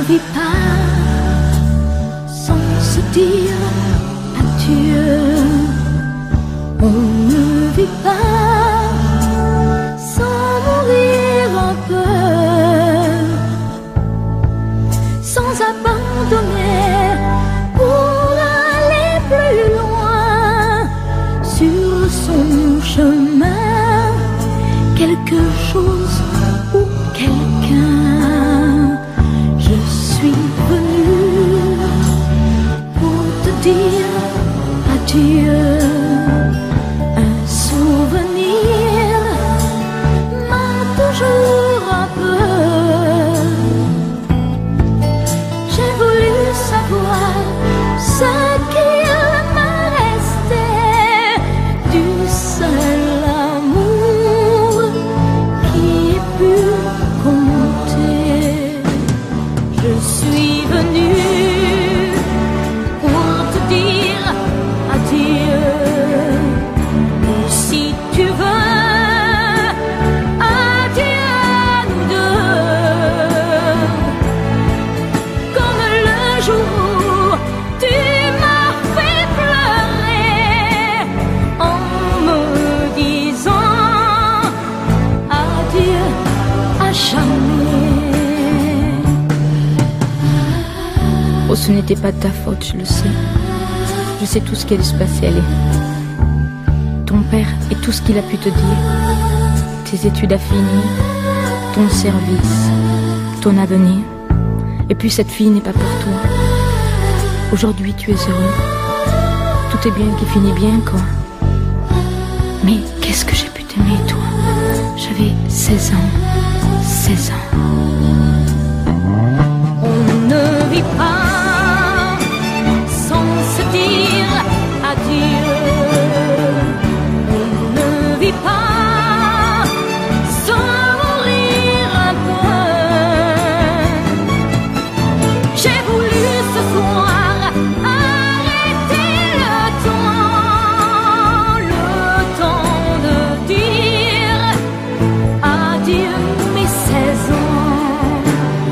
vit pas sans se dire adieu. On ne vit pas sans mourir un peu, sans abandonner pour aller plus loin sur son chemin. Quelque chose ou quelqu'un, je suis venue pour te dire adieu. Un souvenir m'a toujours un peu. J'ai voulu savoir ce qu'il m'a resté du seul amour qui ait pu compter. Je suis venue pour te dire adieu. Et si tu veux, adieu à nous deux. Comme le jour où tu m'as fait pleurer en me disant adieu à jamais. Oh, ce n'était pas de ta faute, je le sais. Je sais tout ce qui allait se passer, allez. Ton père et tout ce qu'il a pu te dire. Tes études à finir, ton service, ton avenir. Et puis cette fille n'est pas pour toi. Aujourd'hui tu es heureux. Tout est bien qui finit bien, quoi. Mais qu'est-ce que j'ai pu t'aimer, toi? J'avais 16 ans. 16 ans. On ne vit pas sans se dire adieu. On ne vit pas sans mourir un peu. J'ai voulu ce soir arrêter le temps de dire adieu mes 16 ans.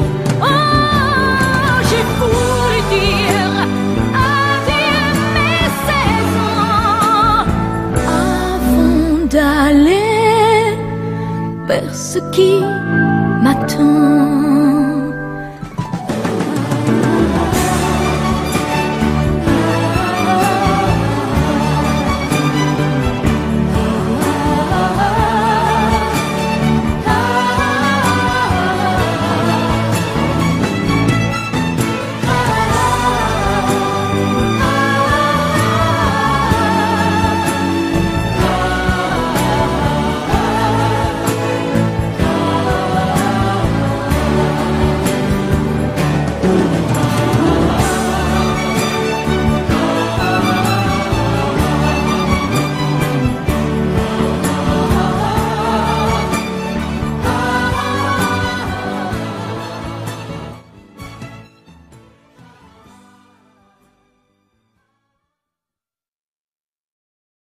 Oh, j'ai voulu dire adieu mes 16 ans avant d'aller vers ce qui